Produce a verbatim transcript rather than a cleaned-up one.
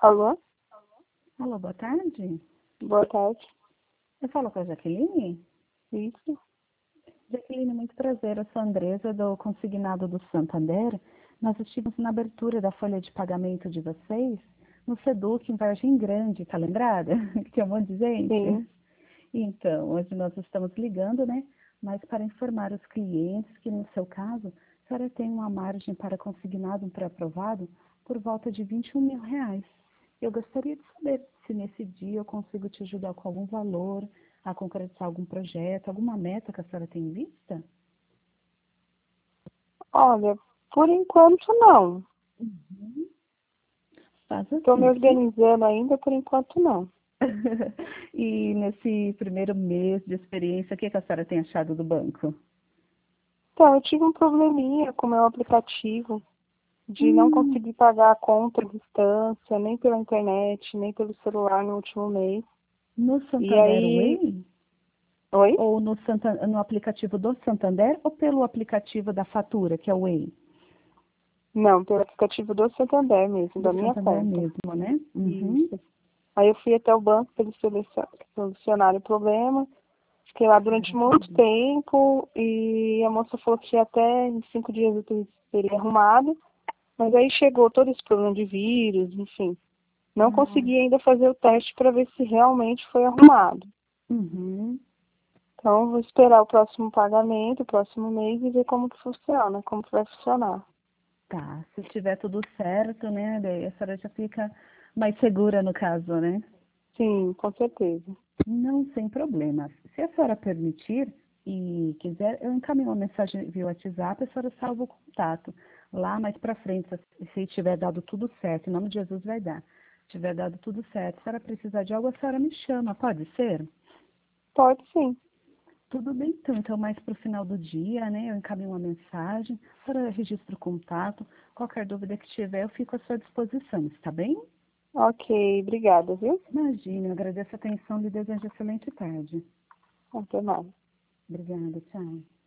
Alô? Alô, boa tarde. Boa tarde. Eu falo com a Jaqueline? Isso. Jaqueline, muito prazer. Eu sou a Andresa, do Consignado do Santander. Nós estivemos na abertura da folha de pagamento de vocês, no Seduc, em Vargem Grande, tá lembrada? Que tinha um monte de gente. Sim. Então, hoje nós estamos ligando, né? Mas para informar os clientes que, no seu caso, a senhora tem uma margem para consignado, um pré-aprovado, por volta de vinte e um mil reais. Eu gostaria de saber se nesse dia eu consigo te ajudar com algum valor, a concretizar algum projeto, alguma meta que a senhora tem em vista? Olha, por enquanto não. Uhum. Faz Estou me assim, se... organizando ainda, por enquanto não. E nesse primeiro mês de experiência, o que que a senhora tem achado do banco? Então, eu tive um probleminha com o meu aplicativo de não Hum, conseguir pagar a conta à distância, nem pela internet, nem pelo celular no último mês. no E Santander aí... Way? Oi? Ou no, Santa, no aplicativo do Santander ou pelo aplicativo da fatura, que é o Way? Não, pelo aplicativo do Santander mesmo, Do da minha Santander conta. mesmo, né? Uhum. Isso. Aí eu fui até o banco para eles solucion- solucionarem o problema. Fiquei lá durante Graças a muito Deus. tempo e a moça falou que até em cinco dias eu teria arrumado. Mas aí chegou todo esse problema de vírus, enfim. Não Ai. consegui ainda fazer o teste para ver se realmente foi arrumado. Uhum. Então, vou esperar o próximo pagamento, o próximo mês e ver como que funciona, como que vai funcionar. Tá, se tiver tudo certo, né, daí a senhora já fica mais segura no caso, né? Sim, com certeza. Não, sem problema. Se a senhora permitir e quiser, eu encaminho uma mensagem via WhatsApp, a senhora salva o contato. Lá mais pra frente, se se tiver dado tudo certo, em nome de Jesus vai dar. Se tiver dado tudo certo, se a senhora precisar de algo, a senhora me chama, pode ser? Pode sim. Tudo bem, então. Então, mais para o final do dia, né? Eu encaminho uma mensagem, a senhora registra o contato. Qualquer dúvida que tiver, eu fico à sua disposição, está bem? Ok, obrigada, viu? Imagina, eu agradeço a atenção e desejo excelente tarde. Até mais. Obrigada, tchau.